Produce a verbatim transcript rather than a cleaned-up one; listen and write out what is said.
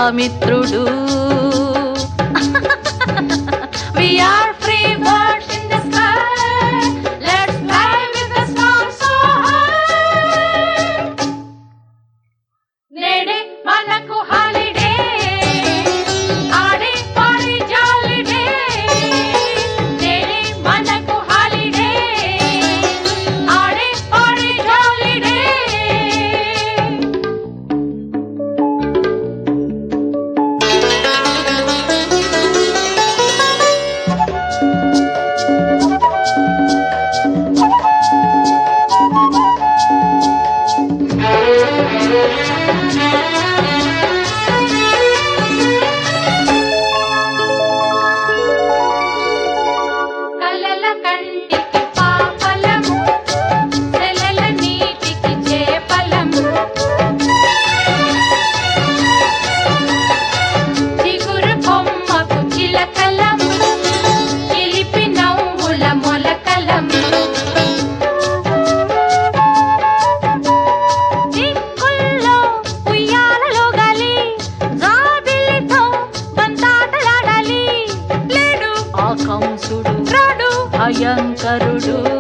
మిత్రుడు. We are free birds in the sky. Let's fly with the storm so high. నేడే మనకు holiday, ఆడే పాడే జాలిడే. నేడే మనకు హాలిడే, ఆడే పాడే జాలిడే. కలల కంటికి పాపలము, సెలల నీటికి చేపలము. చిగురు కొమ్మకు చిలకలము, చిలిపి నవ్వుల మొలకలము. దిక్కుల్లో ఉయ్యాలలో గాలి, జాబిలితో బంతాటలాడాలి. లేడు ఆ కంసుడు, రాడు భయంకరుడు.